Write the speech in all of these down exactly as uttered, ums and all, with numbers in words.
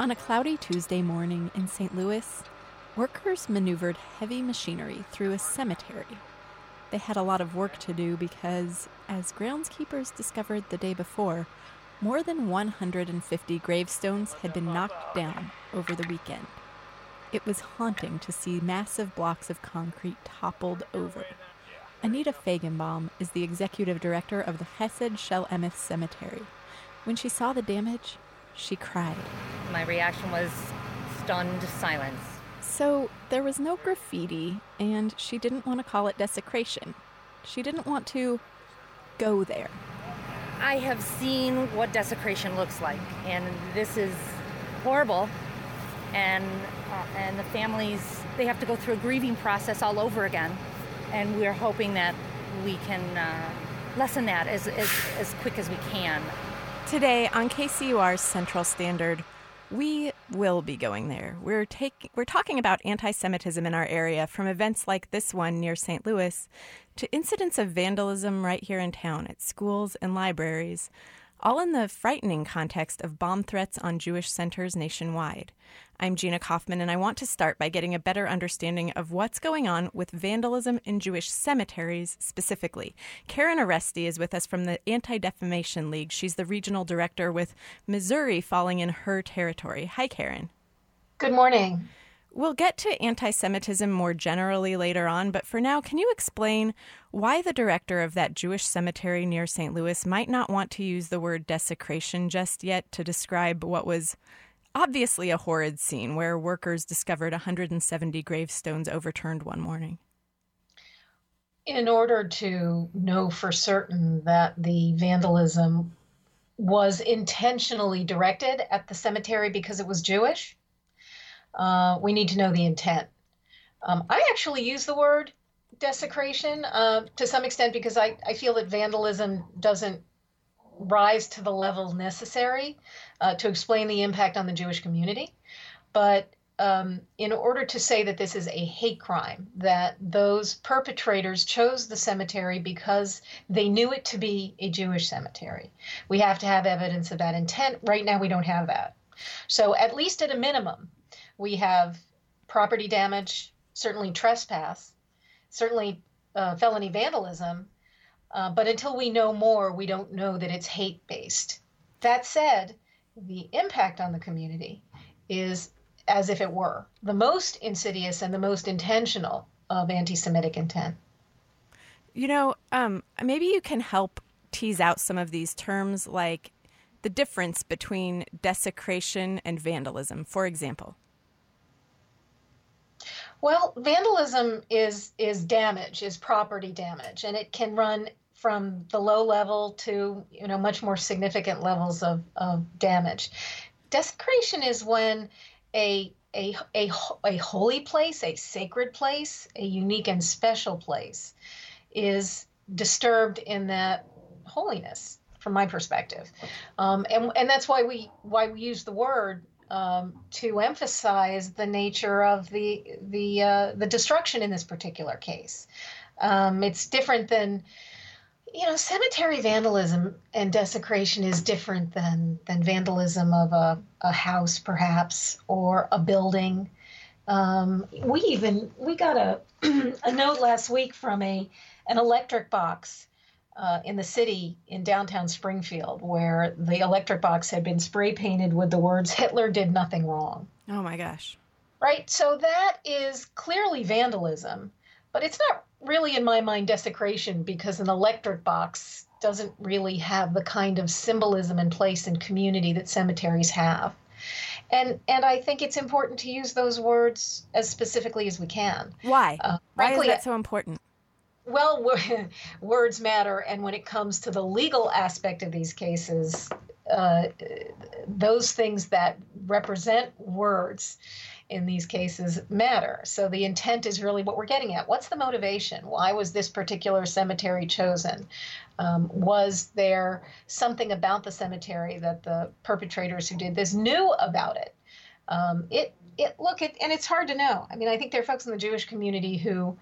On a cloudy Tuesday morning in Saint Louis, workers maneuvered heavy machinery through a cemetery. They had a lot of work to do because, as groundskeepers discovered the day before, more than one hundred fifty gravestones had been knocked down over the weekend. It was haunting to see massive blocks of concrete toppled over. Anita Feigenbaum is the executive director of the Hesed Shel Emeth Cemetery. When she saw the damage, she cried. My reaction was stunned silence. So there was no graffiti, and she didn't want to call it desecration. She didn't want to go there. I have seen what desecration looks like, and this is horrible. And uh, and the families, they have to go through a grieving process all over again. And we're hoping that we can uh, lessen that as, as, as quick as we can. Today on K C U R's Central Standard, we will be going there. We're take, we're talking about anti-Semitism in our area, from events like this one near Saint Louis to incidents of vandalism right here in town at schools and libraries, all in the frightening context of bomb threats on Jewish centers nationwide. I'm Gina Kaufman, and I want to start by getting a better understanding of what's going on with vandalism in Jewish cemeteries specifically. Karen Oresti is with us from the Anti-Defamation League. She's the regional director, with Missouri falling in her territory. Hi, Karen. Good morning. We'll get to anti-Semitism more generally later on, but for now, can you explain why the director of that Jewish cemetery near Saint Louis might not want to use the word desecration just yet to describe what was obviously a horrid scene where workers discovered one hundred seventy gravestones overturned one morning? In order to know for certain that the vandalism was intentionally directed at the cemetery because it was Jewish, uh, we need to know the intent. Um, I actually use the word desecration uh, to some extent because I, I feel that vandalism doesn't rise to the level necessary uh, to explain the impact on the Jewish community. But um, in order to say that this is a hate crime, that those perpetrators chose the cemetery because they knew it to be a Jewish cemetery, we have to have evidence of that intent. Right now, we don't have that. So at least at a minimum, we have property damage, certainly trespass, certainly uh, felony vandalism. Uh, but until we know more, we don't know that it's hate-based. That said, the impact on the community is as if it were the most insidious and the most intentional of anti-Semitic intent. You know, um, maybe you can help tease out some of these terms, like the difference between desecration and vandalism, for example. Well, vandalism is is damage, is property damage, and it can run from the low level to, you know, much more significant levels of, of damage. Desecration is when a, a, a, a holy place, a sacred place, a unique and special place is disturbed in that holiness, from my perspective. Um, and, and that's why we why we use the word um, to emphasize the nature of the the uh, the destruction in this particular case. Um, it's different than, you know, cemetery vandalism and desecration is different than than vandalism of a, a house, perhaps, or a building. Um, we even we got a a note last week from a an electric box uh, in the city in downtown Springfield, where the electric box had been spray painted with the words "Hitler did nothing wrong." Oh my gosh! Right, so that is clearly vandalism, but it's not really, in my mind, desecration, because an electric box doesn't really have the kind of symbolism and place in community that cemeteries have. And and I think it's important to use those words as specifically as we can. Why? Uh, Why frankly, is that so important? Well, words matter, and when it comes to the legal aspect of these cases, uh, those things that represent words in these cases matter. So the intent is really what we're getting at. What's the motivation? Why was this particular cemetery chosen? Um, was there something about the cemetery that the perpetrators who did this knew about it? Um, it, it look, it, and it's hard to know. I mean, I think there are folks in the Jewish community who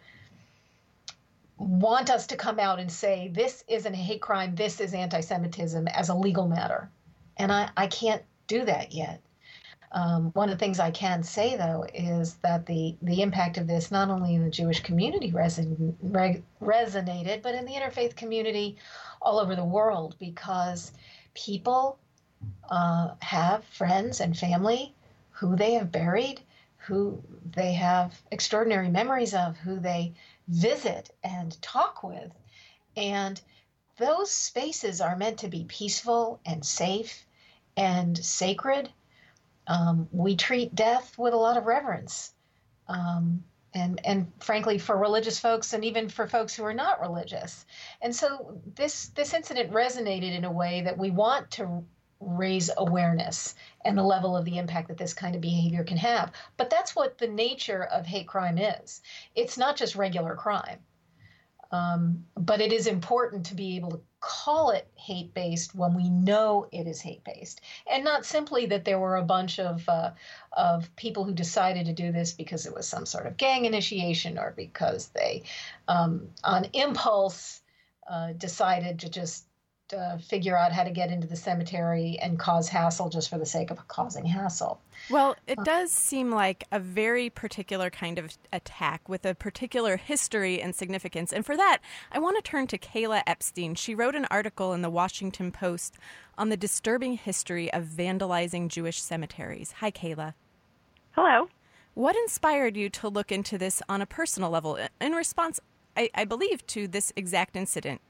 want us to come out and say, this isn't a hate crime, this is anti-Semitism as a legal matter. And I, I can't do that yet. Um, one of the things I can say, though, is that the, the impact of this, not only in the Jewish community reson, re, resonated, but in the interfaith community all over the world, because people uh, have friends and family who they have buried, who they have extraordinary memories of, who they visit and talk with. And those spaces are meant to be peaceful and safe and sacred. Um, we treat death with a lot of reverence. Um, and, and frankly, for religious folks and even for folks who are not religious. And so this, this incident resonated in a way that we want to raise awareness and the level of the impact that this kind of behavior can have. But that's what the nature of hate crime is. It's not just regular crime. Um, but it is important to be able to call it hate-based when we know it is hate-based, and not simply that there were a bunch of uh, of people who decided to do this because it was some sort of gang initiation or because they, um, on impulse, uh, decided to just uh, figure out how to get into the cemetery and cause hassle just for the sake of causing hassle. Well, it does seem like a very particular kind of attack with a particular history and significance. And for that, I want to turn to Kayla Epstein. She wrote an article in the Washington Post on the disturbing history of vandalizing Jewish cemeteries. Hi, Kayla. Hello. What inspired you to look into this on a personal level in response, I, I believe, to this exact incident?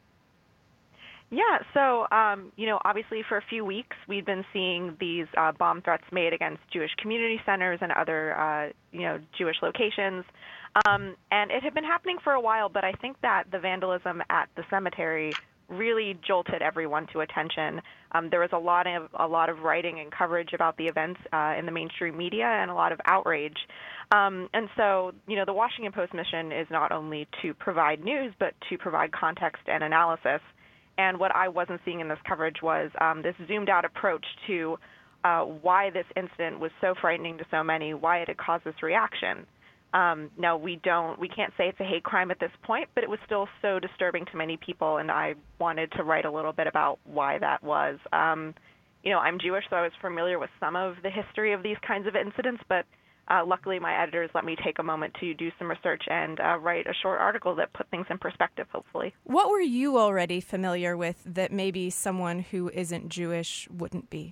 Yeah, so, um, you know, obviously for a few weeks we've been seeing these uh, bomb threats made against Jewish community centers and other, uh, you know, Jewish locations. Um, and it had been happening for a while, but I think that the vandalism at the cemetery really jolted everyone to attention. Um, there was a lot of a lot of writing and coverage about the events uh, in the mainstream media and a lot of outrage. Um, and so, you know, the Washington Post mission is not only to provide news, but to provide context and analysis. And what I wasn't seeing in this coverage was um, this zoomed-out approach to uh, why this incident was so frightening to so many, why it had caused this reaction. Um, no, we don't. We can't say it's a hate crime at this point, but it was still so disturbing to many people, and I wanted to write a little bit about why that was. Um, you know, I'm Jewish, so I was familiar with some of the history of these kinds of incidents, but Uh, luckily, my editors let me take a moment to do some research and uh, write a short article that put things in perspective, hopefully. What were you already familiar with that maybe someone who isn't Jewish wouldn't be?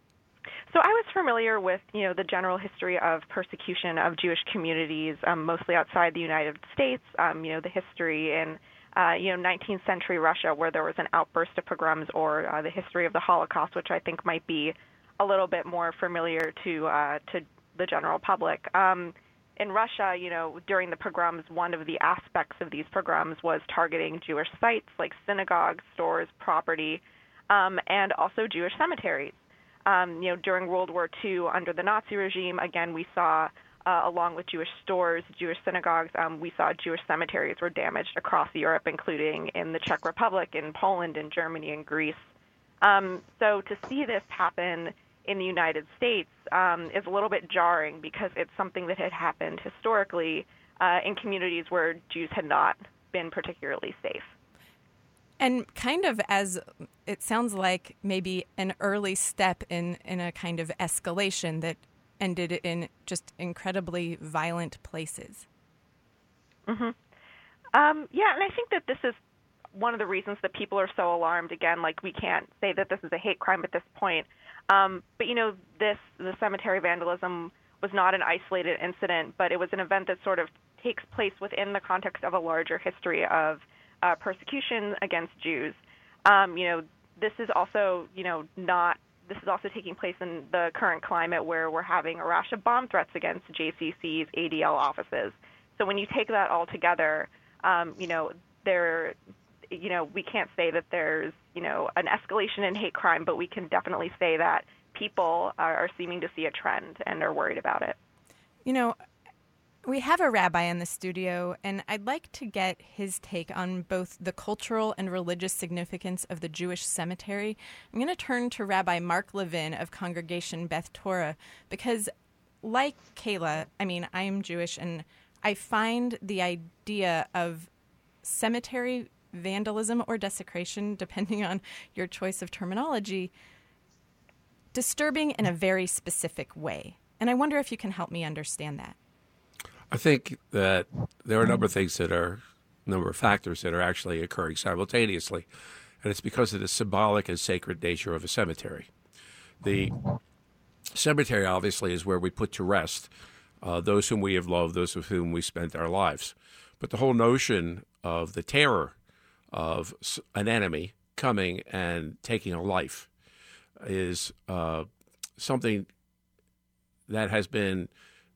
So I was familiar with, you know, the general history of persecution of Jewish communities, um, mostly outside the United States, um, you know, the history in, uh, you know, nineteenth century Russia where there was an outburst of pogroms, or uh, the history of the Holocaust, which I think might be a little bit more familiar to uh, to the general public. Um, in Russia, you know, during the pogroms, one of the aspects of these pogroms was targeting Jewish sites like synagogues, stores, property, um, and also Jewish cemeteries. Um, you know, during World War Two, under the Nazi regime, again, we saw, uh, along with Jewish stores, Jewish synagogues, um, we saw Jewish cemeteries were damaged across Europe, including in the Czech Republic, in Poland, in Germany, and Greece. Um, so to see this happen in the United States um, is a little bit jarring because it's something that had happened historically uh, in communities where Jews had not been particularly safe. And kind of as it sounds like maybe an early step in, in a kind of escalation that ended in just incredibly violent places. Mm-hmm. Um, yeah, and I think that this is one of the reasons that people are so alarmed. Again, like, we can't say that this is a hate crime at this point. Um, but, you know, this the cemetery vandalism was not an isolated incident, but it was an event that sort of takes place within the context of a larger history of uh, persecution against Jews. Um, you know, this is also, you know, not, this is also taking place in the current climate where we're having a rash of bomb threats against J C C's A D L offices. So when you take that all together, um, you know, there, you know, we can't say that there's, you know, an escalation in hate crime, but we can definitely say that people are, are seeming to see a trend and are worried about it. You know, we have a rabbi in the studio, and I'd like to get his take on both the cultural and religious significance of the Jewish cemetery. I'm going to turn to Rabbi Mark Levin of Congregation Beth Torah, because like Kayla, I mean, I'm Jewish, and I find the idea of cemetery vandalism or desecration, depending on your choice of terminology, disturbing in a very specific way. And I wonder if you can help me understand that. I think that there are a number of things that are, a number of factors that are actually occurring simultaneously. And it's because of the symbolic and sacred nature of a cemetery. The cemetery, obviously, is where we put to rest uh, those whom we have loved, those with whom we spent our lives. But the whole notion of the terror of an enemy coming and taking a life is uh, something that has been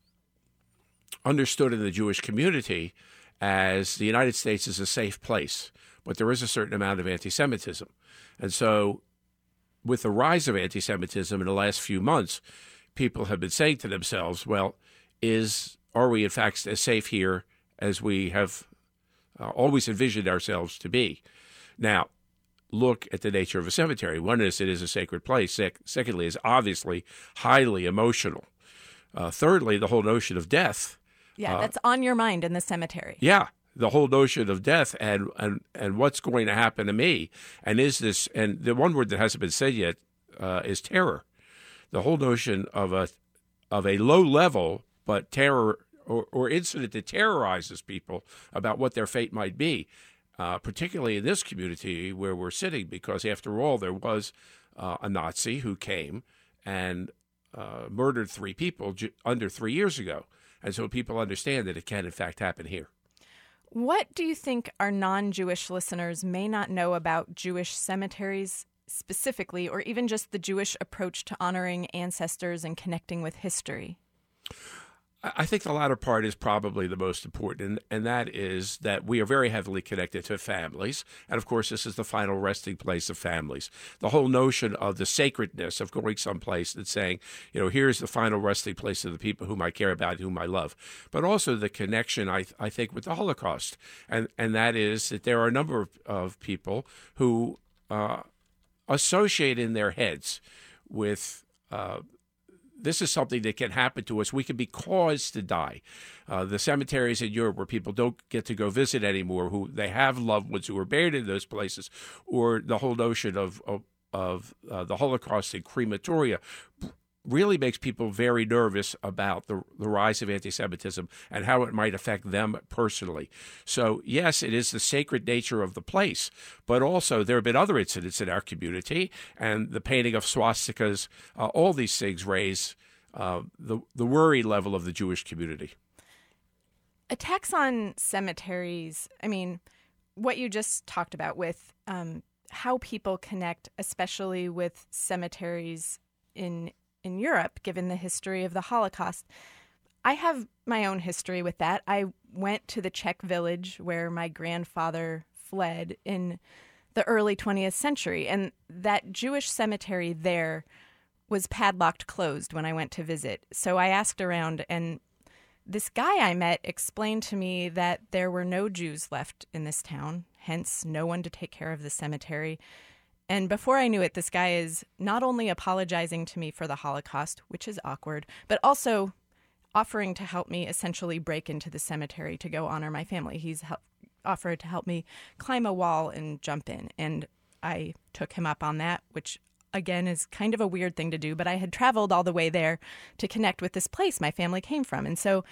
understood in the Jewish community as the United States is a safe place, but there is a certain amount of anti-Semitism. And so with the rise of anti-Semitism in the last few months, people have been saying to themselves, well, is are we in fact as safe here as we have uh, always envisioned ourselves to be? Now, look at the nature of a cemetery. One is it is a sacred place. Sec- secondly, is obviously highly emotional. Uh, thirdly, the whole notion of death. Yeah, uh, that's on your mind in the cemetery. Yeah, the whole notion of death and, and, and what's going to happen to me. And is this, and the one word that hasn't been said yet uh, is terror. The whole notion of a of a low level but terror or, or incident that terrorizes people about what their fate might be, uh, particularly in this community where we're sitting, because after all, there was uh, a Nazi who came and uh, murdered three people j- under three years ago. And so people understand that it can, in fact, happen here. What do you think our non-Jewish listeners may not know about Jewish cemeteries specifically, or even just the Jewish approach to honoring ancestors and connecting with history? I think the latter part is probably the most important, and, and that is that we are very heavily connected to families. And, of course, this is the final resting place of families. The whole notion of the sacredness of going someplace and saying, you know, here's the final resting place of the people whom I care about, whom I love. But also the connection, I, I think, with the Holocaust. And, and that is that there are a number of, of people who uh, associate in their heads with uh this is something that can happen to us. We can be caused to die. Uh, the cemeteries in Europe where people don't get to go visit anymore, who they have loved ones who are buried in those places, or the whole notion of of, of uh, the Holocaust in crematoria, really makes people very nervous about the, the rise of anti-Semitism and how it might affect them personally. So, yes, it is the sacred nature of the place, but also there have been other incidents in our community, and the painting of swastikas, uh, all these things raise uh, the, the worry level of the Jewish community. Attacks on cemeteries, I mean, what you just talked about with um, how people connect, especially with cemeteries in in Europe, given the history of the Holocaust. I have my own history with that. I went to the Czech village where my grandfather fled in the early twentieth century, and that Jewish cemetery there was padlocked closed when I went to visit. So I asked around, and this guy I met explained to me that there were no Jews left in this town, hence no one to take care of the cemetery. And before I knew it, this guy is not only apologizing to me for the Holocaust, which is awkward, but also offering to help me essentially break into the cemetery to go honor my family. He's help, offered to help me climb a wall and jump in. And I took him up on that, which, again, is kind of a weird thing to do. But I had traveled all the way there to connect with this place my family came from. And so,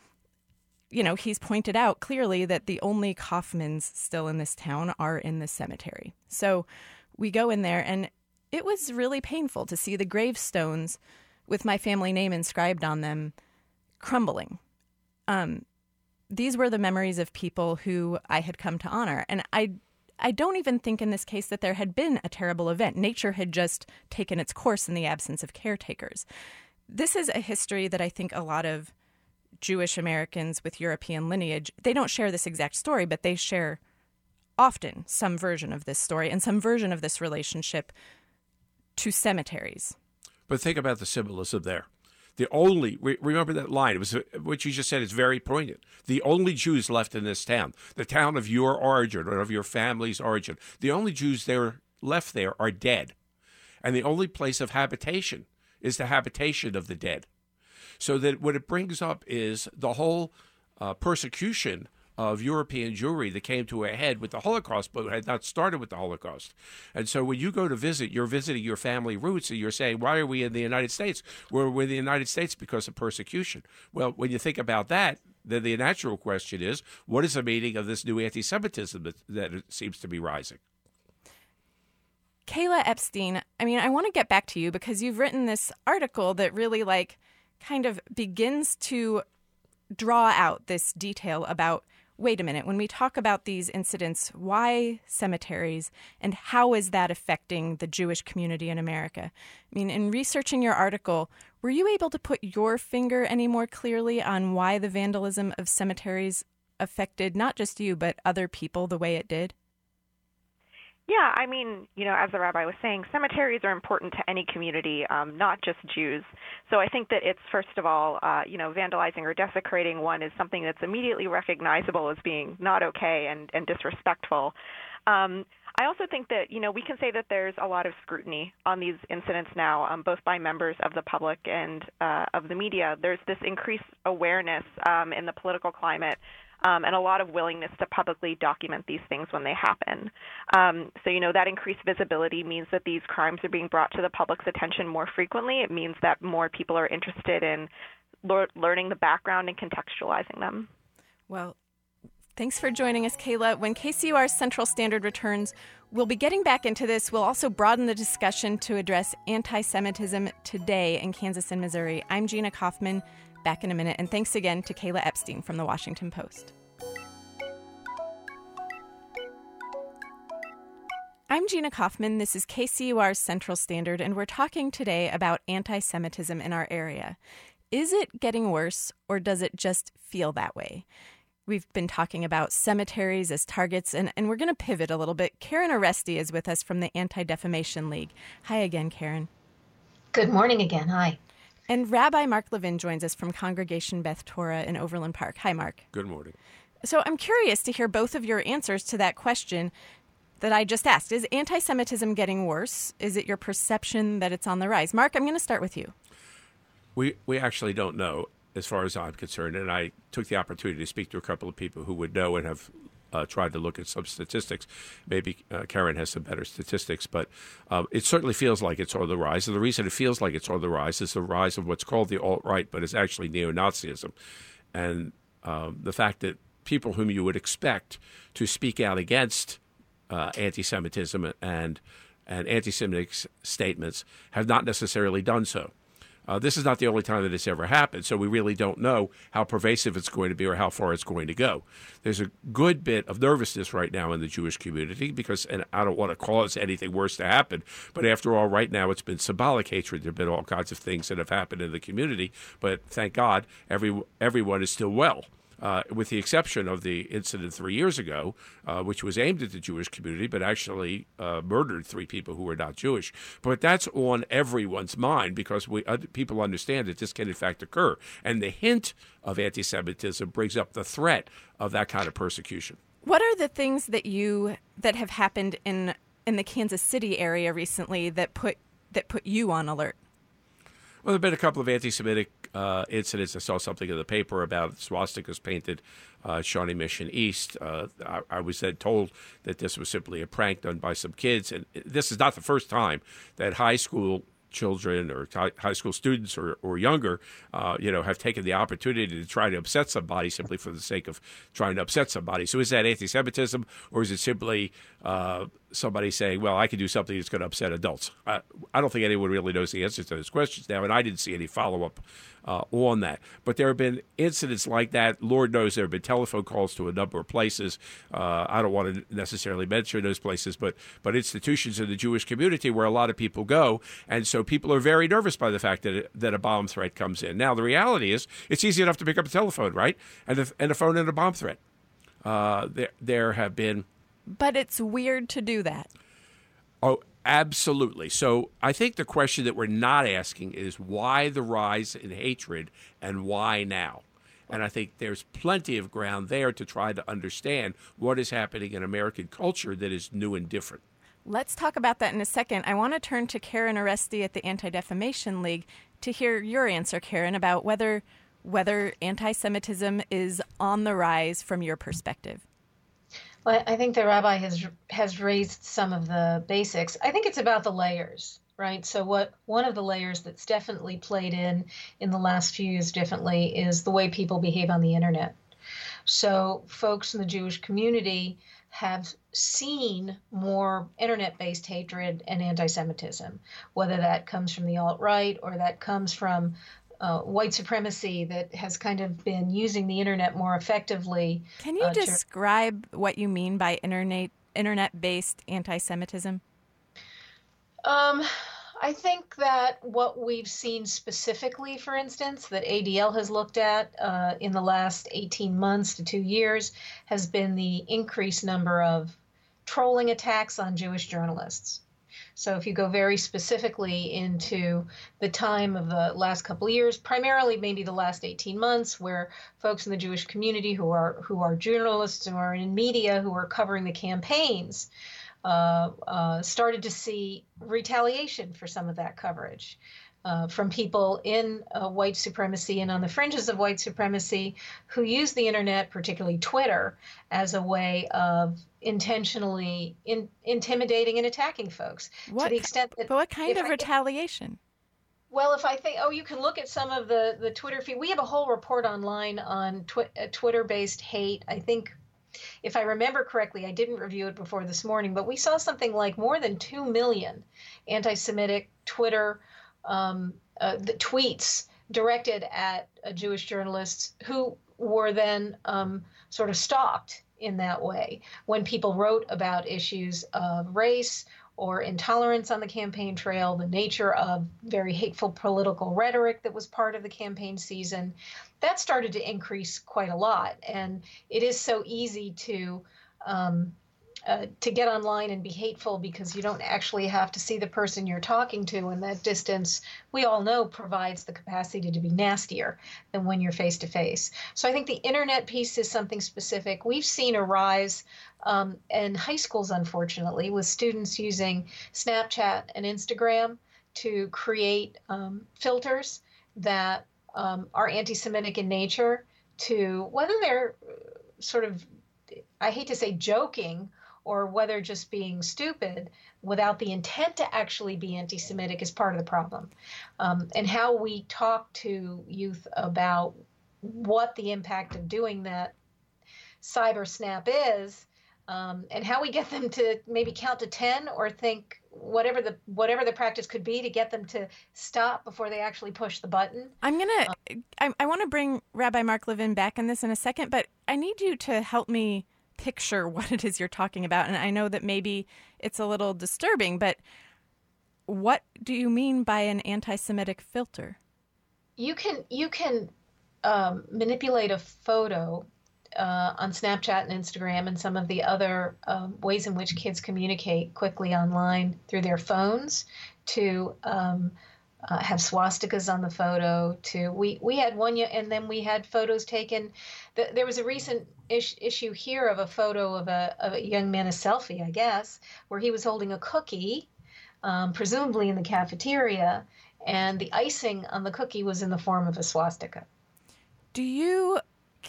you know, he's pointed out clearly that the only Kaufmans still in this town are in this cemetery. So we go in there, and it was really painful to see the gravestones with my family name inscribed on them crumbling. Um, these were the memories of people who I had come to honor. And I, I don't even think in this case that there had been a terrible event. Nature had just taken its course in the absence of caretakers. This is a history that I think a lot of Jewish Americans with European lineage, they don't share this exact story, but they share often some version of this story and some version of this relationship to cemeteries. But think about the symbolism there. The only, remember that line, it was what you just said is very poignant. The only Jews left in this town, the town of your origin or of your family's origin, the only Jews there left there are dead. And the only place of habitation is the habitation of the dead. So that what it brings up is the whole uh, persecution of European Jewry that came to a head with the Holocaust, but had not started with the Holocaust. And so when you go to visit, you're visiting your family roots, and you're saying, why are we in the United States? We're, we're in the United States because of persecution. Well, when you think about that, then the natural question is, what is the meaning of this new anti-Semitism that, that seems to be rising? Kayla Epstein, I mean, I want to get back to you because you've written this article that really, like, kind of begins to draw out this detail about, wait a minute, when we talk about these incidents, why cemeteries and how is that affecting the Jewish community in America? I mean, in researching your article, were you able to put your finger any more clearly on why the vandalism of cemeteries affected not just you, but other people the way it did? Yeah, I mean, you know, as the rabbi was saying, cemeteries are important to any community, um, not just Jews. So I think that it's, first of all, uh, you know, vandalizing or desecrating one is something that's immediately recognizable as being not okay and, and disrespectful. Um, I also think that, you know, we can say that there's a lot of scrutiny on these incidents now, um, both by members of the public and uh, of the media. There's this increased awareness um, in the political climate Um, and a lot of willingness to publicly document these things when they happen. Um, so, you know, that increased visibility means that these crimes are being brought to the public's attention more frequently. It means that more people are interested in le- learning the background and contextualizing them. Well, thanks for joining us, Kayla. When K C U R's Central Standard returns, we'll be getting back into this. We'll also broaden the discussion to address anti-Semitism today in Kansas and Missouri. I'm Gina Kaufman. Back in a minute, and thanks again to Kayla Epstein from The Washington Post. I'm Gina Kaufman. This is K C U R's Central Standard, and we're talking today about anti-Semitism in our area. Is it getting worse, or does it just feel that way? We've been talking about cemeteries as targets, and, and we're going to pivot a little bit. Karen Oresti is with us from the Anti-Defamation League. Hi again, Karen. Good morning again. Hi. And Rabbi Mark Levin joins us from Congregation Beth Torah in Overland Park. Hi, Mark. Good morning. So I'm curious to hear both of your answers to that question that I just asked. Is anti-Semitism getting worse? Is it your perception that it's on the rise? Mark, I'm going to start with you. We we actually don't know, as far as I'm concerned, and I took the opportunity to speak to a couple of people who would know and have Uh, tried to look at some statistics. Maybe uh, Karen has some better statistics, but uh, it certainly feels like it's on the rise. And the reason it feels like it's on the rise is the rise of what's called the alt-right, but it's actually neo-Nazism. And um, the fact that people whom you would expect to speak out against uh, anti-Semitism and, and anti-Semitic statements have not necessarily done so. Uh, this is not the only time that it's ever happened, so we really don't know how pervasive it's going to be or how far it's going to go. There's a good bit of nervousness right now in the Jewish community because, and I don't want to cause anything worse to happen, but after all, right now it's been symbolic hatred. There have been all kinds of things that have happened in the community, but thank God every everyone is still well. Uh, with the exception of the incident three years ago, uh, which was aimed at the Jewish community, but actually uh, murdered three people who were not Jewish. But that's on everyone's mind because we uh, people understand that this can in fact occur. And the hint of anti-Semitism brings up the threat of that kind of persecution. What are the things that you that have happened in in the Kansas City area recently that put that put you on alert? Well, there have been a couple of anti-Semitic uh, incidents. I saw something in the paper about swastikas painted uh, Shawnee Mission East. Uh, I, I was then told that this was simply a prank done by some kids. And this is not the first time that high school children or high school students or, or younger, uh, you know, have taken the opportunity to try to upset somebody simply for the sake of trying to upset somebody. So is that anti-Semitism, or is it simply uh, somebody saying, well, I can do something that's going to upset adults? I, I don't think anyone really knows the answers to those questions now, and I didn't see any follow-up uh, on that. But there have been incidents like that. Lord knows there have been telephone calls to a number of places. Uh, I don't want to necessarily mention those places, but but institutions in the Jewish community where a lot of people go. And so people are very nervous by the fact that it, that a bomb threat comes in. Now, the reality is it's easy enough to pick up a telephone, right? And a, and a phone and a bomb threat. Uh, there, there have been... But it's weird to do that. Oh, absolutely. So I think the question that we're not asking is why the rise in hatred and why now? And I think there's plenty of ground there to try to understand what is happening in American culture that is new and different. Let's talk about that in a second. I want to turn to Karen Oresti at the Anti-Defamation League to hear your answer, Karen, about whether whether anti-Semitism is on the rise from your perspective? Well, I think the rabbi has has raised some of the basics. I think it's about the layers, right? So what one of the layers that's definitely played in in the last few years differently is the way people behave on the internet. So folks in the Jewish community have seen more internet-based hatred and anti-Semitism, whether that comes from the alt-right or that comes from uh, white supremacy that has kind of been using the internet more effectively. Can you uh, to- describe what you mean by internet internet-based anti-Semitism? Um, I think that what we've seen specifically, for instance, that A D L has looked at uh, in the last eighteen months to two years has been the increased number of trolling attacks on Jewish journalists. So if you go very specifically into the time of the last couple of years, primarily maybe the last eighteen months, where folks in the Jewish community who are who are journalists who are in media who are covering the campaigns uh, uh, started to see retaliation for some of that coverage uh, from people in uh, white supremacy and on the fringes of white supremacy who use the internet, particularly Twitter, as a way of intentionally in, intimidating and attacking folks. What, to the extent that, but what kind of I, retaliation? Well, if I think, oh, you can look at some of the, the Twitter feed. We have a whole report online on twi- uh, Twitter-based hate. I think, if I remember correctly, I didn't review it before this morning, but we saw something like more than two million anti-Semitic Twitter um, uh, the tweets directed at uh, Jewish journalists who were then um, sort of stalked in that way when people wrote about issues of race or intolerance on the campaign trail, the nature of very hateful political rhetoric that was part of the campaign season. That started to increase quite a lot. And it is so easy to um, uh, to get online and be hateful because you don't actually have to see the person you're talking to. And that distance, we all know, provides the capacity to be nastier than when you're face to face. So I think the internet piece is something specific. We've seen a rise um, in high schools, unfortunately, with students using Snapchat and Instagram to create um, filters that um, are anti-Semitic in nature, to whether they're sort of, I hate to say joking, or whether just being stupid without the intent to actually be anti-Semitic is part of the problem. Um, and how we talk to youth about what the impact of doing that cyber snap is, um, and how we get them to maybe count to ten or think whatever the whatever the practice could be to get them to stop before they actually push the button. I'm going to, um, I, I want to bring Rabbi Mark Levin back in this in a second, but I need you to help me picture what it is you're talking about. And I know that maybe it's a little disturbing, but what do you mean by an anti-Semitic filter? You can you can um, manipulate a photo uh, on Snapchat and Instagram and some of the other um, ways in which kids communicate quickly online through their phones to um, uh, have swastikas on the photo. To we we had one, and then we had photos taken. The, there was a recent ish, issue here of a photo of a, of a young man, a selfie, I guess, where he was holding a cookie, um, presumably in the cafeteria, and the icing on the cookie was in the form of a swastika. Do you,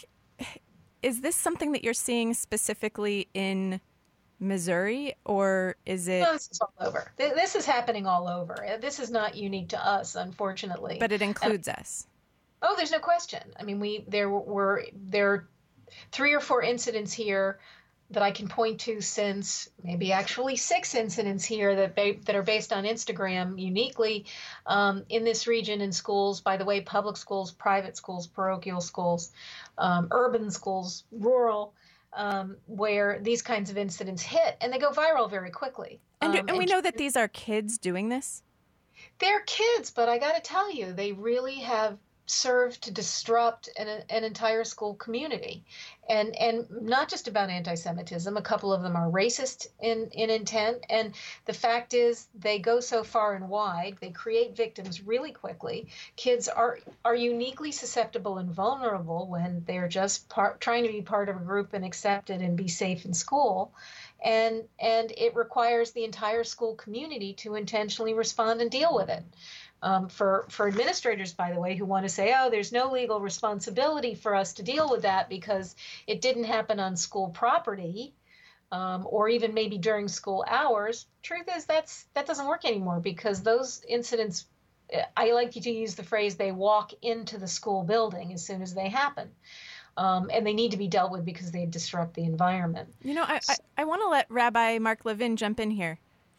is this something that you're seeing specifically in Missouri, or is it? No, this is all over. This is happening all over. This is not unique to us, unfortunately. But it includes and, us. Oh, there's no question. I mean, we there were there are three or four incidents here that I can point to since maybe actually six incidents here that ba- that are based on Instagram uniquely um, in this region in schools. By the way, public schools, private schools, parochial schools, um, urban schools, rural. Um, where these kinds of incidents hit, and they go viral very quickly. And, um, and we know that these are kids doing this? They're kids, but I got to tell you, they really have served to disrupt an, an entire school community. And and not just about anti-Semitism. A couple of them are racist in, in intent. And the fact is they go so far and wide, they create victims really quickly. Kids are are uniquely susceptible and vulnerable when they're just part, trying to be part of a group and accepted and be safe in school. and and it requires the entire school community to intentionally respond and deal with it. Um, for for administrators, by the way, who want to say, oh, there's no legal responsibility for us to deal with that because it didn't happen on school property, um, or even maybe during school hours. Truth is, that's that doesn't work anymore, because those incidents, I like to use the phrase, they walk into the school building as soon as they happen. Um, and they need to be dealt with because they disrupt the environment. You know, I, I, I want to let Rabbi Mark Levin jump in here.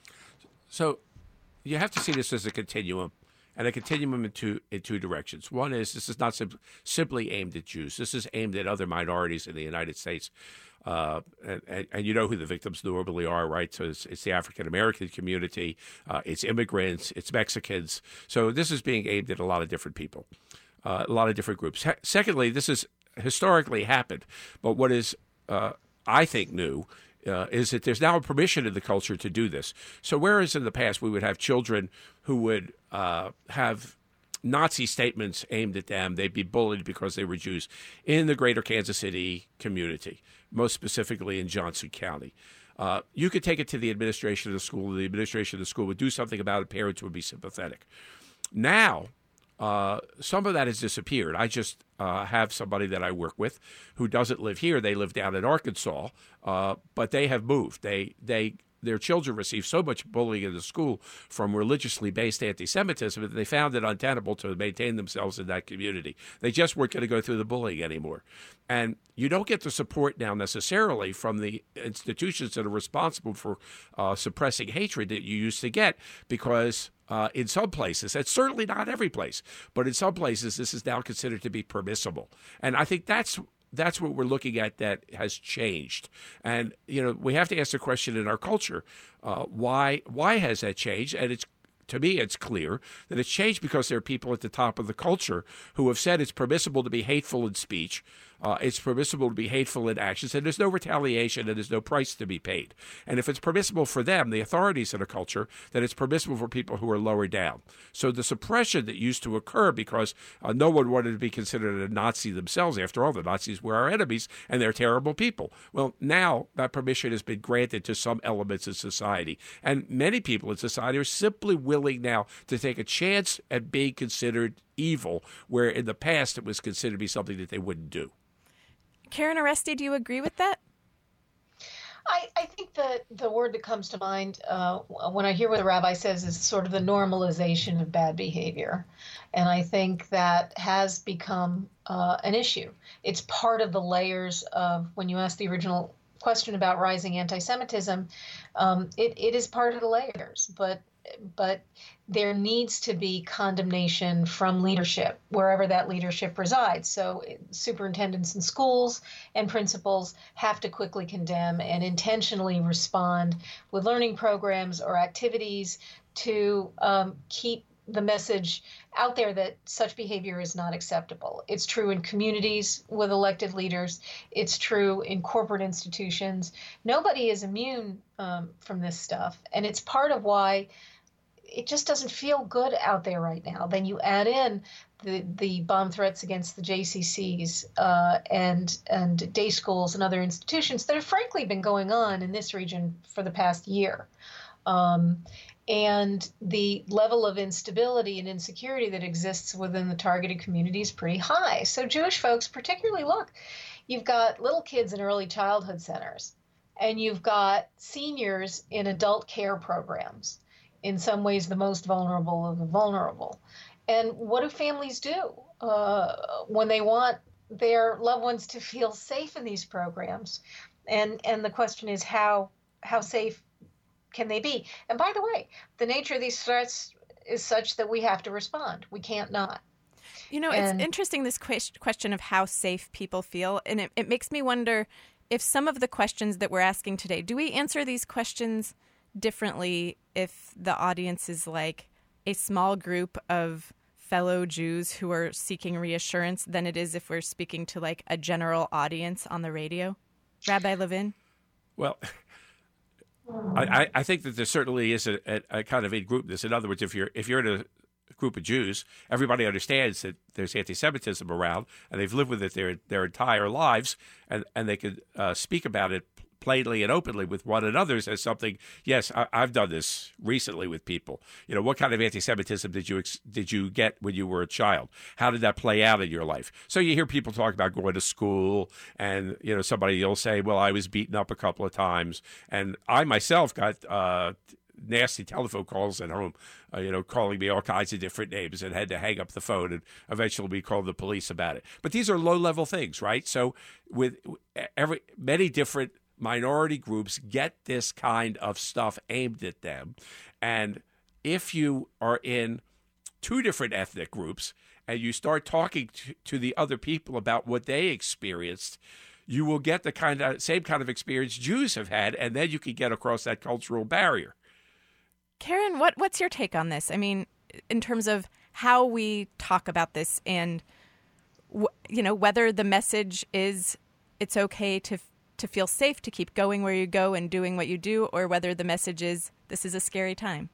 So you have to see this as a continuum, and a continuum in two, in two directions. One is, this is not sim- simply aimed at Jews. This is aimed at other minorities in the United States. Uh, and, and, and you know who the victims normally are, right? So it's, it's the African-American community, uh, it's immigrants, it's Mexicans. So this is being aimed at a lot of different people, uh, a lot of different groups. Ha- secondly, this has historically happened. But what is, uh, I think, new uh, is that there's now a permission in the culture to do this. So whereas in the past we would have children who would uh, have Nazi statements aimed at them, they'd be bullied because they were Jews, in the greater Kansas City community, most specifically in Johnson County. Uh, you could take it to the administration of the school. The administration of the school would do something about it. Parents would be sympathetic. Now, uh, some of that has disappeared. I just uh, have somebody that I work with who doesn't live here. They live down in Arkansas, uh, but they have moved. They they Their children receive so much bullying in the school from religiously based anti-Semitism that they found it untenable to maintain themselves in that community. They just weren't going to go through the bullying anymore. And you don't get the support now necessarily from the institutions that are responsible for uh, suppressing hatred that you used to get, because uh, in some places, and certainly not every place, but in some places, this is now considered to be permissible. And I think that's That's what we're looking at that has changed. And, you know, we have to ask the question in our culture, uh, why why has that changed? And it's, to me, it's clear that it's changed because there are people at the top of the culture who have said it's permissible to be hateful in speech, uh, it's permissible to be hateful in actions, and there's no retaliation and there's no price to be paid. And if it's permissible for them, the authorities in a culture, then it's permissible for people who are lower down. So the suppression that used to occur because uh, no one wanted to be considered a Nazi themselves. After all, the Nazis were our enemies and they're terrible people. Well, now that permission has been granted to some elements of society. And many people in society are simply willing now to take a chance at being considered evil, where in the past it was considered to be something that they wouldn't do. Karen Oresti, do you agree with that? I, I think that the word that comes to mind uh, when I hear what the rabbi says is sort of the normalization of bad behavior. And I think that has become uh, an issue. It's part of the layers of, when you ask the original question about rising anti-Semitism, um, it, it is part of the layers. But but there needs to be condemnation from leadership, wherever that leadership resides. So superintendents in schools and principals have to quickly condemn and intentionally respond with learning programs or activities to um, keep the message out there that such behavior is not acceptable. It's true in communities with elected leaders. It's true in corporate institutions. Nobody is immune um, from this stuff. And it's part of why it just doesn't feel good out there right now. Then you add in the, the bomb threats against the J C Cs uh, and and day schools and other institutions that have frankly been going on in this region for the past year. Um, and the level of instability and insecurity that exists within the targeted community is pretty high. So Jewish folks particularly, look, you've got little kids in early childhood centers, and you've got seniors in adult care programs, in some ways the most vulnerable of the vulnerable. And what do families do uh, when they want their loved ones to feel safe in these programs? And and the question is, how how safe can they be? And by the way, the nature of these threats is such that we have to respond. We can't not. You know, and, it's interesting, this question of how safe people feel. And it, it makes me wonder if some of the questions that we're asking today, do we answer these questions differently if the audience is like a small group of fellow Jews who are seeking reassurance than it is if we're speaking to like a general audience on the radio? Rabbi Levin? Well, I, I think that there certainly is a, a, a kind of in-groupness. In other words, if you're if you're in a group of Jews, everybody understands that there's anti-Semitism around, and they've lived with it their their entire lives, and, and they could uh, speak about it plainly and openly with one another as something. Yes, I, I've done this recently with people. You know, what kind of anti-Semitism did you ex- did you get when you were a child? How did that play out in your life? So you hear people talk about going to school, and you know, somebody will say, "Well, I was beaten up a couple of times," and I myself got uh, nasty telephone calls at home, uh, you know, calling me all kinds of different names, and had to hang up the phone, and eventually we called the police about it. But these are low-level things, right? So with every many different minority groups get this kind of stuff aimed at them. And if you are in two different ethnic groups and you start talking to, to the other people about what they experienced, you will get the kind of same kind of experience Jews have had, and then you can get across that cultural barrier. Karen, what, what's your take on this? I mean, in terms of how we talk about this and, you know, whether the message is it's okay to to feel safe, to keep going where you go and doing what you do, or whether the message is this is a scary time?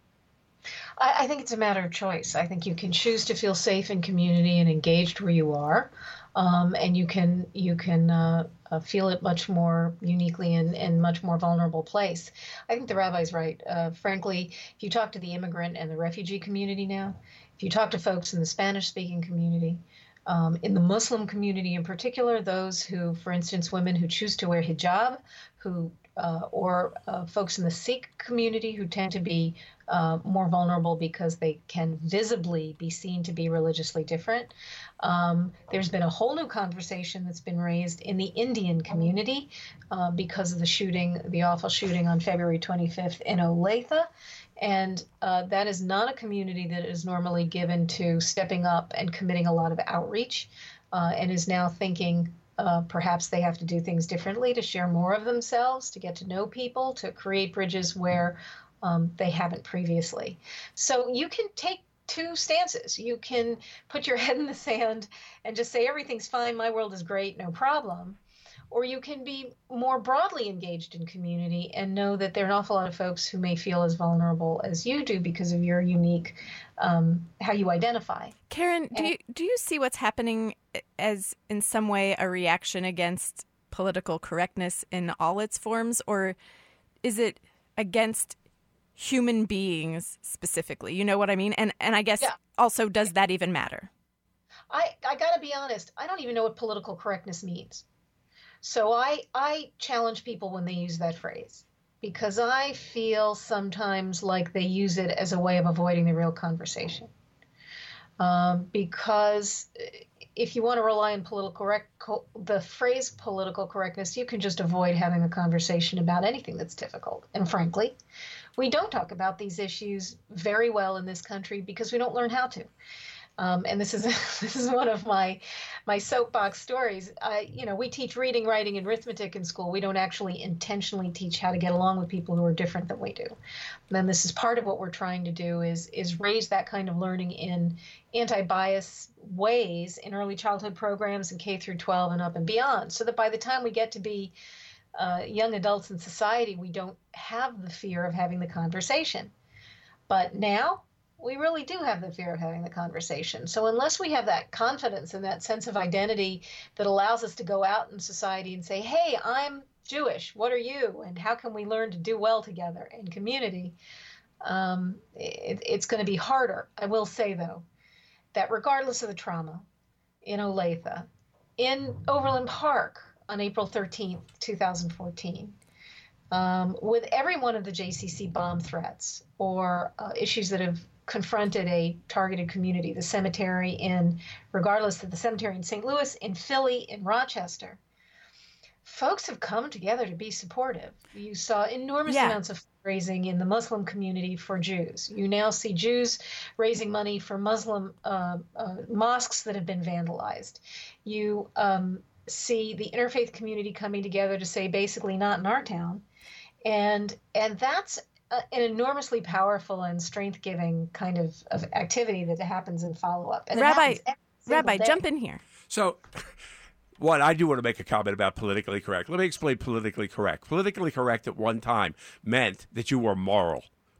I, I think it's a matter of choice. I think you can choose to feel safe in community and engaged where you are, um, and you can you can uh, uh, feel it much more uniquely and, and much more vulnerable place. I think the rabbi's right. Uh, frankly, if you talk to the immigrant and the refugee community now, if you talk to folks in the Spanish-speaking community, Um, in the Muslim community in particular, those who, for instance, women who choose to wear hijab, who uh, or uh, folks in the Sikh community who tend to be uh, more vulnerable because they can visibly be seen to be religiously different. Um, there's been a whole new conversation that's been raised in the Indian community uh, because of the shooting, the awful shooting on February twenty-fifth in Olathe. And uh, that is not a community that is normally given to stepping up and committing a lot of outreach, uh, and is now thinking uh, perhaps they have to do things differently to share more of themselves, to get to know people, to create bridges where um, they haven't previously. So you can take two stances. You can put your head in the sand and just say everything's fine, my world is great, no problem. Or you can be more broadly engaged in community and know that there are an awful lot of folks who may feel as vulnerable as you do because of your unique, um, how you identify. Karen, do you, do you see what's happening as in some way a reaction against political correctness in all its forms, or is it against human beings specifically? You know what I mean? And and I guess yeah. also, does that even matter? I, I got to be honest, I don't even know what political correctness means. So I, I challenge people when they use that phrase, because I feel sometimes like they use it as a way of avoiding the real conversation. Um, because if you want to rely on political correct, the phrase political correctness, you can just avoid having a conversation about anything that's difficult. And frankly, we don't talk about these issues very well in this country because we don't learn how to. Um, and this is this is one of my my soapbox stories. I, you know, we teach reading, writing, and arithmetic in school. We don't actually intentionally teach how to get along with people who are different than we do. And then this is part of what we're trying to do is is raise that kind of learning in anti-bias ways in early childhood programs and K through twelve and up and beyond, so that by the time we get to be uh, young adults in society, we don't have the fear of having the conversation. But now, we really do have the fear of having the conversation. So unless we have that confidence and that sense of identity that allows us to go out in society and say, hey, I'm Jewish, what are you? And how can we learn to do well together in community? Um, it, it's going to be harder. I will say, though, that regardless of the trauma in Olathe, in Overland Park on April thirteenth, twenty fourteen, um, with every one of the J C C bomb threats or uh, issues that have confronted a targeted community, the cemetery in, regardless of the cemetery in Saint Louis, in Philly, in Rochester, folks have come together to be supportive. You saw enormous yeah. amounts of fundraising in the Muslim community for Jews. You now see Jews raising money for Muslim uh, uh, mosques that have been vandalized. You um, see the interfaith community coming together to say, basically, not in our town. And, and that's Uh, an enormously powerful and strength-giving kind of, of activity that happens in follow-up. And Rabbi, Rabbi, day. jump in here. So, one, I do want to make a comment about politically correct. Let me explain politically correct. Politically correct at one time meant that you were moral.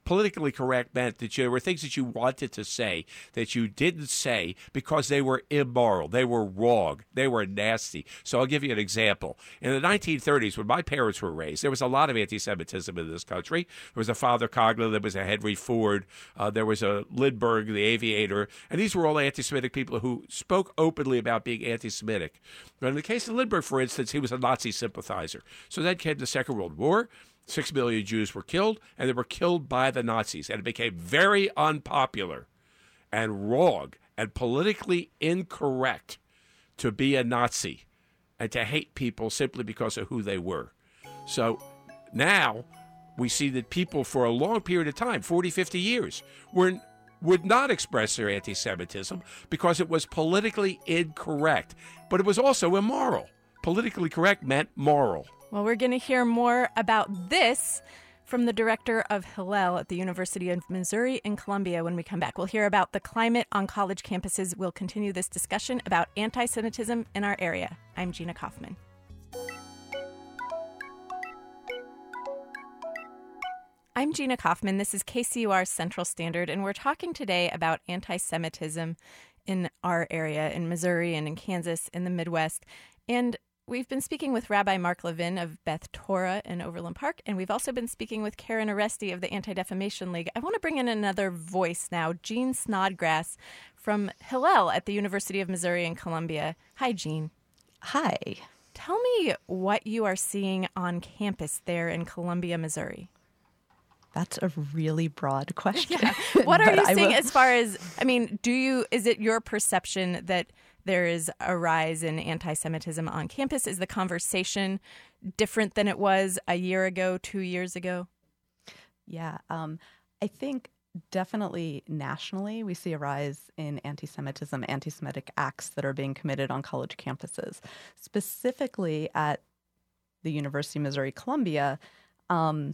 politically correct meant that there were things that you wanted to say that you didn't say because they were immoral, they were wrong, they were nasty. So I'll give you an example. In the nineteen thirties, when my parents were raised, there was a lot of anti-Semitism in this country. There was a Father Coughlin, there was a Henry Ford, uh, there was a Lindbergh, the aviator, and these were all anti-Semitic people who spoke openly about being anti-Semitic. But in the case of Lindbergh, for instance, he was a Nazi sympathizer. So then came the Second World War. Six million Jews were killed, and they were killed by the Nazis. And it became very unpopular and wrong and politically incorrect to be a Nazi and to hate people simply because of who they were. So now we see that people for a long period of time, forty, fifty years, were, would not express their anti-Semitism because it was politically incorrect. But it was also immoral. Politically correct meant moral. Well, we're going to hear more about this from the director of Hillel at the University of Missouri in Columbia when we come back. We'll hear about the climate on college campuses. We'll continue this discussion about anti-Semitism in our area. I'm Gina Kaufman. I'm Gina Kaufman. This is K C U R Central Standard, and we're talking today about anti-Semitism in our area, in Missouri and in Kansas, in the Midwest. And we've been speaking with Rabbi Mark Levin of Beth Torah in Overland Park, and we've also been speaking with Karen Oresti of the Anti-Defamation League. I want to bring in another voice now, Jean Snodgrass from Hillel at the University of Missouri in Columbia. Hi, Jean. Hi. Tell me what you are seeing on campus there in Columbia, Missouri. That's a really broad question. Yeah. What are you seeing will... as far as, I mean, do you, is it your perception that there is a rise in anti-Semitism on campus? Is the conversation different than it was a year ago, two years ago? Yeah, um, I think definitely nationally we see a rise in anti-Semitism, anti-Semitic acts that are being committed on college campuses. Specifically at the University of Missouri Columbia, um,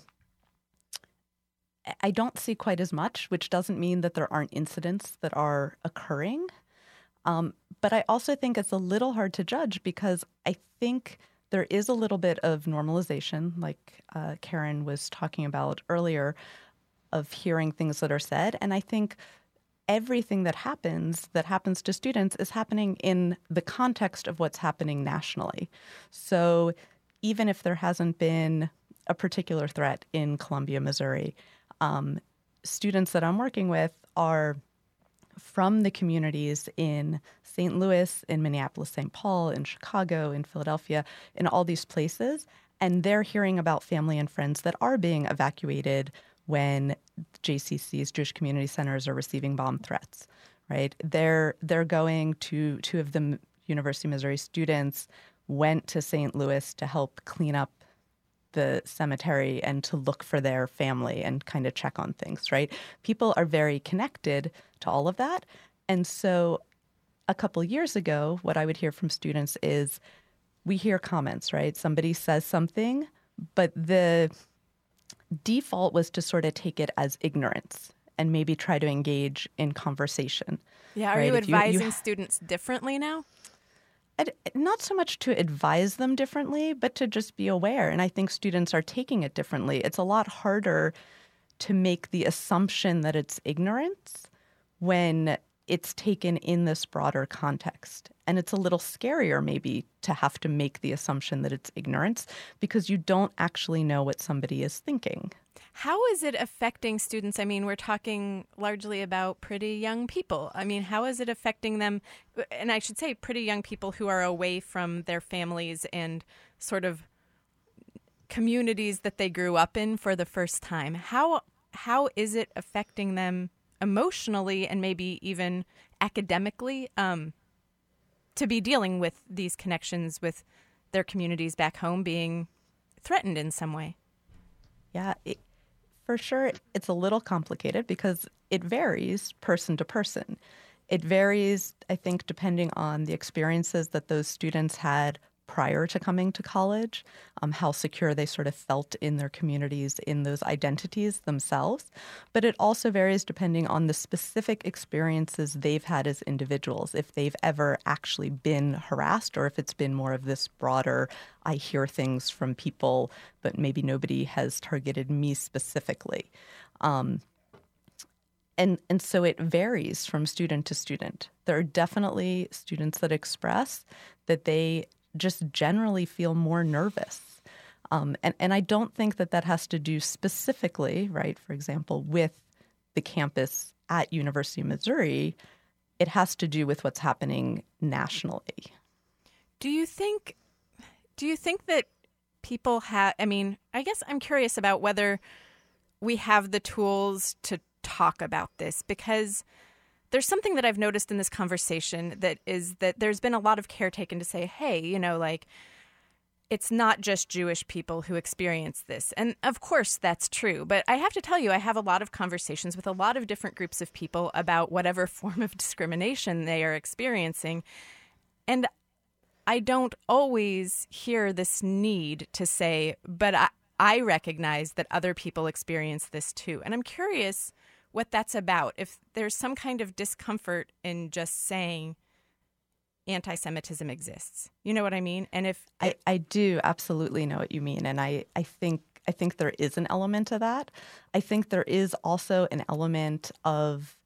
I don't see quite as much, which doesn't mean that there aren't incidents that are occurring. Um, but I also think it's a little hard to judge because I think there is a little bit of normalization, like uh, Karen was talking about earlier, of hearing things that are said. And I think everything that happens, that happens to students, is happening in the context of what's happening nationally. So even if there hasn't been a particular threat in Columbia, Missouri, um, students that I'm working with are from the communities in Saint Louis, in Minneapolis, Saint Paul, in Chicago, in Philadelphia, in all these places. And they're hearing about family and friends that are being evacuated when J C Cs, Jewish Community Centers, are receiving bomb threats, right? They're, they're going to, two of the University of Missouri students went to Saint Louis to help clean up the cemetery and to look for their family and kind of check on things, right? People are very connected to all of that. And so a couple years ago, what I would hear from students is we hear comments, right? Somebody says something, but the default was to sort of take it as ignorance and maybe try to engage in conversation. Yeah, are right? you If advising you, you, students differently now? Not so much to advise them differently, but to just be aware. And I think students are taking it differently. It's a lot harder to make the assumption that it's ignorance when it's taken in this broader context. And it's a little scarier maybe to have to make the assumption that it's ignorance because you don't actually know what somebody is thinking. How is it affecting students? I mean, we're talking largely about pretty young people. I mean, how is it affecting them? And I should say pretty young people who are away from their families and sort of communities that they grew up in for the first time. How how is it affecting them emotionally and maybe even academically um, to be dealing with these connections with their communities back home being threatened in some way? Yeah, it, for sure, it's a little complicated because it varies person to person. It varies, I think, depending on the experiences that those students had prior to coming to college, um, how secure they sort of felt in their communities, in those identities themselves. But it also varies depending on the specific experiences they've had as individuals, if they've ever actually been harassed or if it's been more of this broader, I hear things from people, but maybe nobody has targeted me specifically. Um, and and so it varies from student to student. There are definitely students that express that they just generally feel more nervous. Um, and, and I don't think that that has to do specifically, right, for example, with the campus at University of Missouri. It has to do with what's happening nationally. Do you think, do you think that people have, I mean, I guess I'm curious about whether we have the tools to talk about this, because there's something that I've noticed in this conversation that is that there's been a lot of care taken to say, hey, you know, like, it's not just Jewish people who experience this. And of course, that's true. But I have to tell you, I have a lot of conversations with a lot of different groups of people about whatever form of discrimination they are experiencing. And I don't always hear this need to say, but I, I recognize that other people experience this too. And I'm curious what that's about. If there's some kind of discomfort in just saying anti-Semitism exists. You know what I mean? And if I, I do absolutely know what you mean. And I, I think I think there is an element of that. I think there is also an element of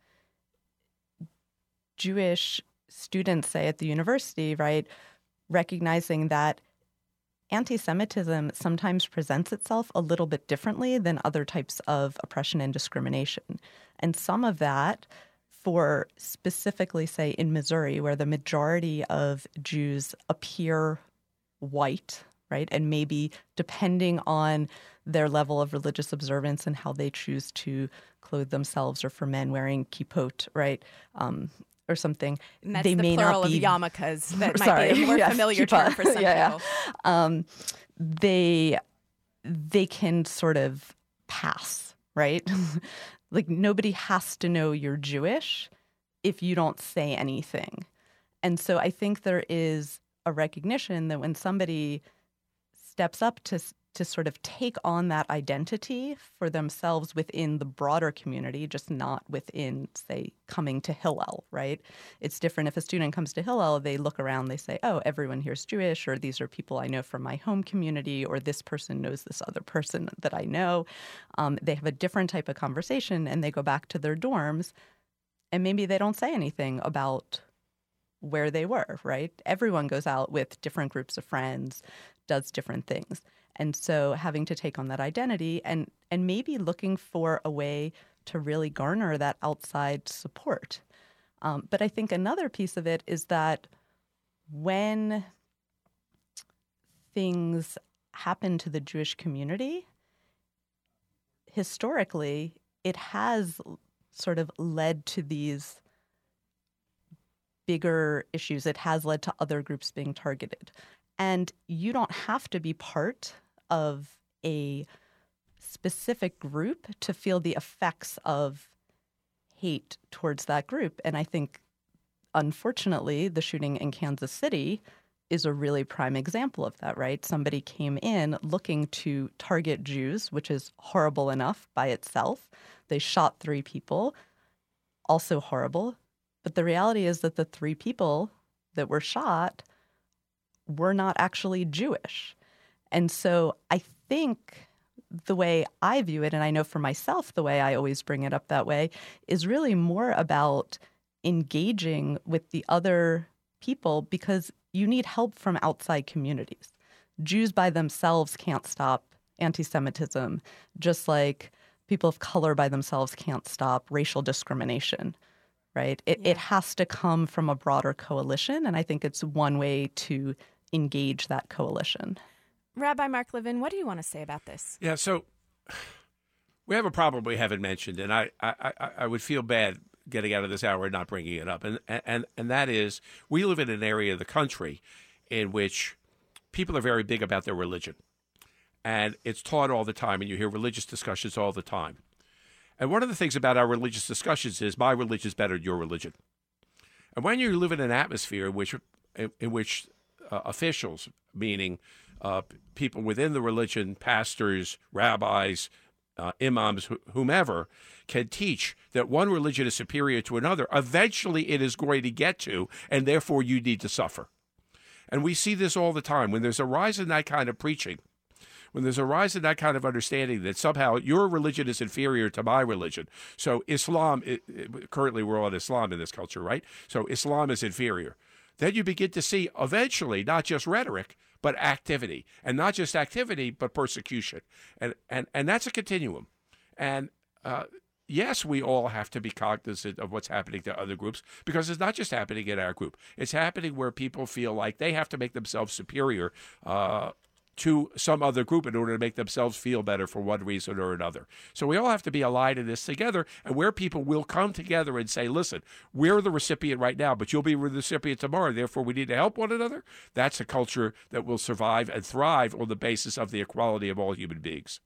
Jewish students, say, at the university, right, recognizing that anti-Semitism sometimes presents itself a little bit differently than other types of oppression and discrimination. And some of that, for specifically, say, in Missouri, where the majority of Jews appear white, right, and maybe depending on their level of religious observance and how they choose to clothe themselves, or for men wearing kippot, right, um, or something, and that's they the may plural not be of yarmulkes. That might sorry, be a more yes, familiar kippah. term for some yeah, people. Yeah. Um, they they can sort of pass, right? Like, nobody has to know you're Jewish if you don't say anything. And so I think there is a recognition that when somebody steps up to to sort of take on that identity for themselves within the broader community, just not within, say, coming to Hillel, right? It's different if a student comes to Hillel, they look around, they say, oh, everyone here is Jewish, or these are people I know from my home community, or this person knows this other person that I know. Um, they have a different type of conversation, and they go back to their dorms, and maybe they don't say anything about where they were, right? Everyone goes out with different groups of friends, does different things. And so having to take on that identity and, and maybe looking for a way to really garner that outside support. Um, but I think another piece of it is that when things happen to the Jewish community, historically, it has sort of led to these bigger issues. It has led to other groups being targeted. And you don't have to be part of a specific group to feel the effects of hate towards that group. And I think, unfortunately, the shooting in Kansas City is a really prime example of that, right? Somebody came in looking to target Jews, which is horrible enough by itself. They shot three people, also horrible. But the reality is that the three people that were shot were not actually Jewish. And so I think the way I view it, and I know for myself the way I always bring it up that way, is really more about engaging with the other people, because you need help from outside communities. Jews by themselves can't stop anti-Semitism, just like people of color by themselves can't stop racial discrimination, right? It, Yeah. it has to come from a broader coalition, and I think it's one way to engage that coalition. Rabbi Mark Levin, what do you want to say about this? Yeah, so we have a problem we haven't mentioned, and I, I, I, I would feel bad getting out of this hour and not bringing it up, and, and, and that is we live in an area of the country in which people are very big about their religion, and it's taught all the time, and you hear religious discussions all the time. And one of the things about our religious discussions is my religion is better than your religion. And when you live in an atmosphere in which, in, in which uh, officials, meaning Uh, people within the religion, pastors, rabbis, uh, imams, wh- whomever, can teach that one religion is superior to another, eventually it is going to get to, and therefore you need to suffer. And we see this all the time. When there's a rise in that kind of preaching, when there's a rise in that kind of understanding that somehow your religion is inferior to my religion. So Islam, it, it, currently we're on Islam in this culture, right? So Islam is inferior. Then you begin to see eventually not just rhetoric, but activity. And not just activity, but persecution. And and, and that's a continuum. And uh, yes, we all have to be cognizant of what's happening to other groups, because it's not just happening in our group. It's happening where people feel like they have to make themselves superior uh, to some other group in order to make themselves feel better for one reason or another. So we all have to be aligned in this together, and where people will come together and say, listen, we're the recipient right now, but you'll be the recipient tomorrow, therefore we need to help one another. That's a culture that will survive and thrive on the basis of the equality of all human beings.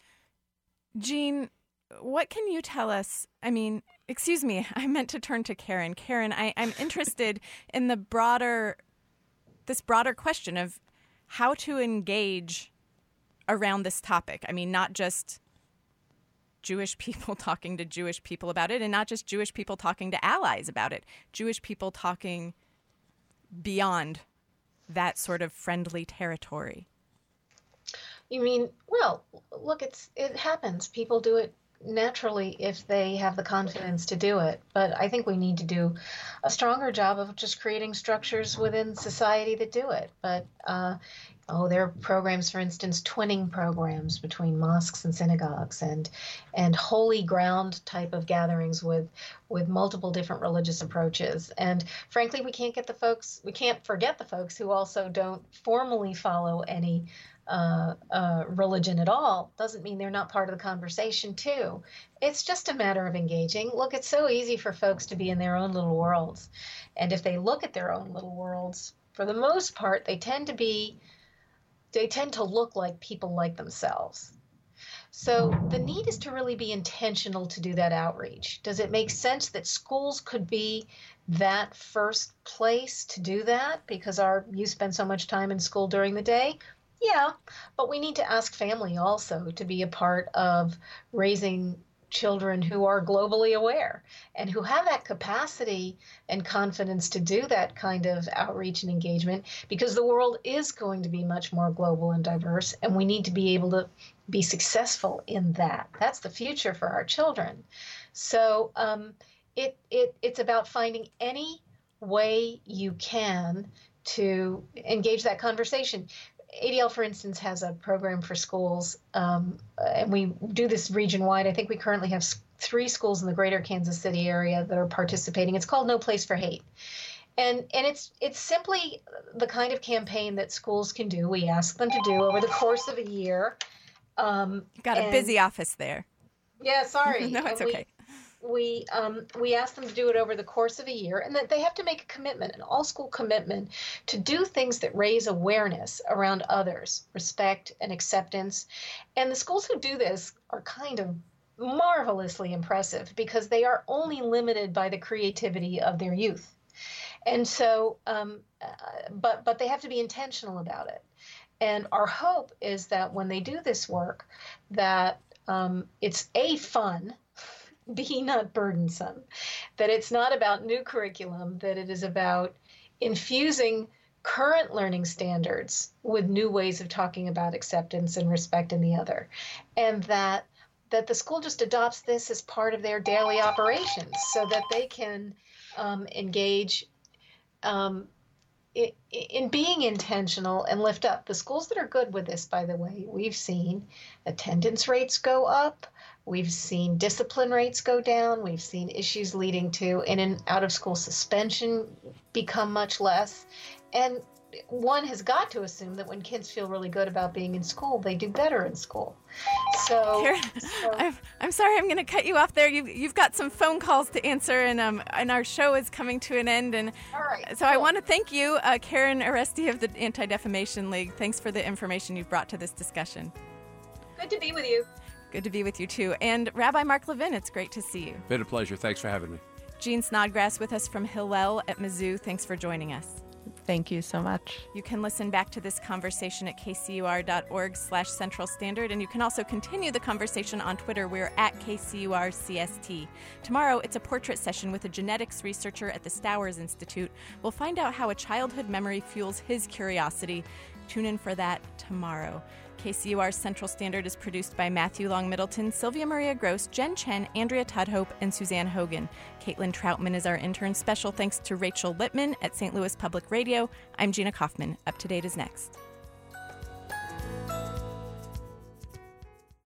Jean, what can you tell us? I mean, excuse me, I meant to turn to Karen. Karen, I, I'm interested in the broader, this broader question of how to engage around this topic. I mean, not just Jewish people talking to Jewish people about it, and not just Jewish people talking to allies about it. Jewish people talking beyond that sort of friendly territory. You mean, well, look, it's it happens. People do it naturally if they have the confidence to do it. But I think we need to do a stronger job of just creating structures within society that do it. But, uh, oh, there are programs, for instance, twinning programs between mosques and synagogues, and and holy ground type of gatherings with with multiple different religious approaches. And frankly, we can't get the folks, we can't forget the folks who also don't formally follow any Uh, uh, religion at all. Doesn't mean they're not part of the conversation too. It's just a matter of engaging. Look, it's so easy for folks to be in their own little worlds. And if they look at their own little worlds, for the most part, they tend to be, they tend to look like people like themselves. So the need is to really be intentional to do that outreach. Does it make sense that schools could be that first place to do that because our you spend so much time in school during the day? Yeah, but we need to ask family also to be a part of raising children who are globally aware and who have that capacity and confidence to do that kind of outreach and engagement, because the world is going to be much more global and diverse, and we need to be able to be successful in that. That's the future for our children. So um, it, it it's about finding any way you can to engage that conversation. A D L, for instance, has a program for schools, um, and we do this region-wide. I think we currently have three schools in the greater Kansas City area that are participating. It's called No Place for Hate. And and it's it's simply the kind of campaign that schools can do. We ask them to do over the course of a year. Um, Got a and, busy office there. Yeah, sorry. No, it's and okay. We, we um we ask them to do it over the course of a year, and that they have to make a commitment, an all-school commitment, to do things that raise awareness around others, respect and acceptance. And the schools who do this are kind of marvelously impressive because they are only limited by the creativity of their youth. And so, um, uh, but but they have to be intentional about it. And our hope is that when they do this work, that um, it's A, fun, B, not burdensome, that it's not about new curriculum, that it is about infusing current learning standards with new ways of talking about acceptance and respect in the other, and that that the school just adopts this as part of their daily operations so that they can um, engage um, in, in being intentional and lift up. The schools that are good with this, by the way, we've seen attendance rates go up. We've seen discipline rates go down. We've seen issues leading to in and out of school suspension become much less. And one has got to assume that when kids feel really good about being in school, they do better in school. So, Karen, so I'm, I'm sorry, I'm going to cut you off there. You've, you've got some phone calls to answer, and um, and our show is coming to an end. And all right, so cool. I want to thank you, uh, Karen Oresti of the Anti-Defamation League. Thanks for the information you've brought to this discussion. Good to be with you. Good to be with you, too. And Rabbi Mark Levin, it's great to see you. Been a pleasure. Thanks for having me. Jean Snodgrass with us from Hillel at Mizzou. Thanks for joining us. Thank you so much. You can listen back to this conversation at kcur.org slash Central Standard, and you can also continue the conversation on Twitter. We're at K C U R C S T. Tomorrow, it's a portrait session with a genetics researcher at the Stowers Institute. We'll find out how a childhood memory fuels his curiosity. Tune in for that tomorrow. K C U R Central Standard is produced by Matthew Long Middleton, Sylvia Maria Gross, Jen Chen, Andrea Tudhope, and Suzanne Hogan. Caitlin Troutman is our intern. Special thanks to Rachel Littman at Saint Louis Public Radio. I'm Gina Kaufman. Up to Date is next.